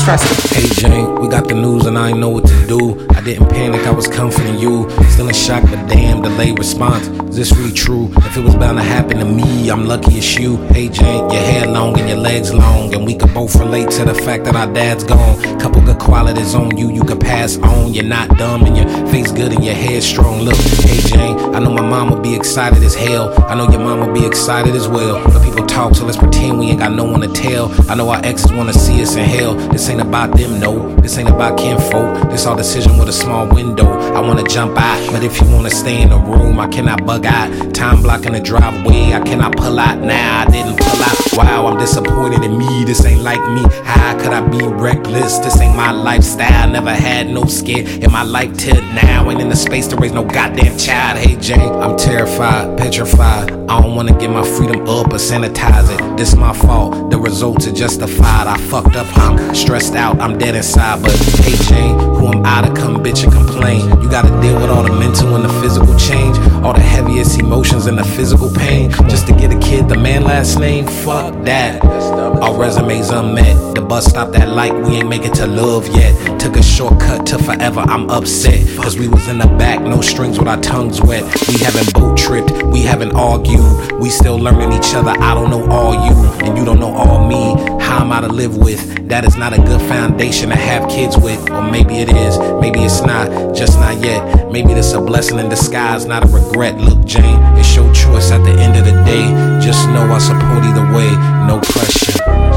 trust him. Hey Jane, we got the news and I ain't know what to do. I didn't panic, I was comforting you. Still in shock, but damn, delayed response. Is this really true? If it was bound to happen to me, I'm lucky it's you. Hey Jane, your hair long and your legs long, and we could both relate to the fact that our dad's gone. Couple good qualities on you, you could pass on. You're not dumb and your face good and your hair strong. Look, hey Jane, I know my mom will be excited as hell. I know your mom will be excited as well. But people talk, so let's pretend we ain't got no one to tell. I know our exes wanna see us in hell. This ain't about them, no. This ain't about kinfolk. This our decision with a small window. I wanna jump out, but if you wanna stay in the room, I cannot bug out. Time blocking the driveway, I cannot pull out now. I didn't pull out. Wow, I'm disappointed in me. This ain't like me. How could I be reckless? This ain't my lifestyle. Never had no scare in my life till now. Ain't in the space to raise no goddamn child. Hey Jane, I'm terrified, petrified. I don't wanna give my freedom up or sanitize it. This my fault, the results are justified. I fucked up, I'm stressed out, I'm dead inside. But hey Jane, who am I to come bitch and complain? You gotta deal with all the mental and the physical change, all the heaviest emotions and the physical pain. Just to get a kid the man last name, fuck that. Our resumes unmet, the bus stopped at light, we ain't make it to love yet. Took a shortcut to forever, I'm upset. Cause we was in the back, no strings with our tongues wet. We haven't boat tripped, we haven't argued. We still learning each other, I don't know all you, and you don't know all me. How am I to live with? That is not a good foundation to have kids with. Or maybe it is, maybe it's not, just not yet. Maybe this a blessing in disguise, not a regret. Look Jane, it's your choice at the end of the day. Just know I support either way, no pressure.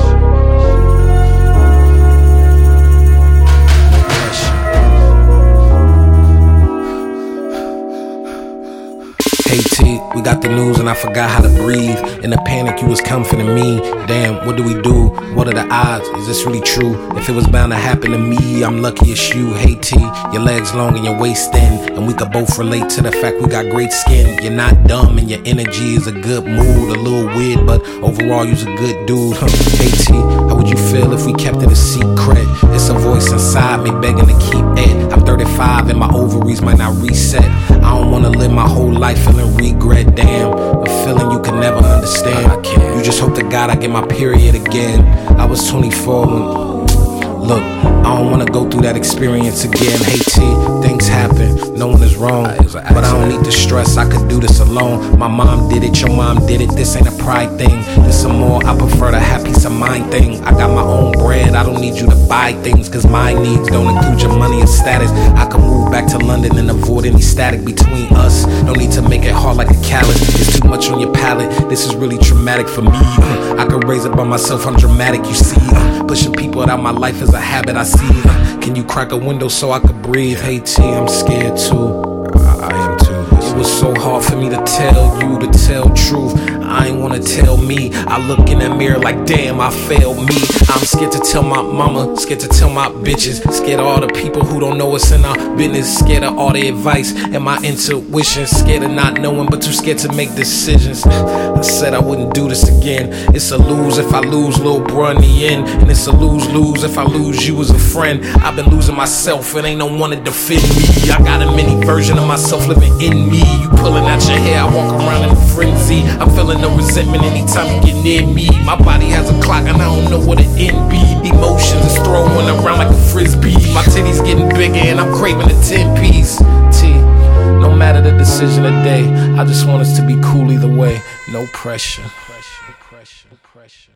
Hey T, we got the news and I forgot how to breathe. In the panic you was comforting me. Damn, what do we do? What are the odds? Is this really true? If it was bound to happen to me, I'm lucky it's you. Hey T, your legs long and your waist thin, and we could both relate to the fact we got great skin. You're not dumb and your energy is a good mood. A little weird, but overall you's a good dude. Hey T, how would you feel if we kept it a secret? It's a voice inside me begging to keep it. I'm 35 and my ovaries might not reset. I don't wanna live my whole life feeling regret, damn. A feeling you can never understand. I can't. You just hope to God I get my period again. I was 24 when, look, I don't wanna go through that experience again. Hey T, things happen, no one is wrong, but I don't need to stress, I could do this alone. My mom did it, your mom did it, this ain't a pride thing. This some more, I prefer the happy peace of mind thing. I got my own bread, I don't need you to buy things, cause my needs don't include your money or status. I can move back to London and avoid any static between us. No need to make it hard like a callus, it's too much on your palate. This is really traumatic for me. I could raise it by myself, I'm dramatic, you see. Pushing people out my life is a habit I see. Can you crack a window so I could breathe? Hey T, I'm scared too. I am too. It was so hard for me to tell you, to tell truth. I ain't wanna tell me. I look in that mirror like damn, I failed me. I'm scared to tell my mama, scared to tell my bitches, scared of all the people who don't know us in our business, scared of all the advice and my intuition, scared of not knowing but too scared to make decisions. I said I wouldn't do this again. It's a lose if I lose little bro in the end, and it's a lose-lose if I lose you as a friend. I've been losing myself, it ain't no one to defend me. I got a mini version of myself living in me. You pulling out your hair, I walk around in a frenzy. I'm feeling no resentment anytime you get near me. My body has a clock and I don't know what the end be. Emotions is throwing around like a frisbee. My titties getting bigger and I'm craving a 10-piece. T, no matter the decision of day, I just want us to be cool either way. No pressure.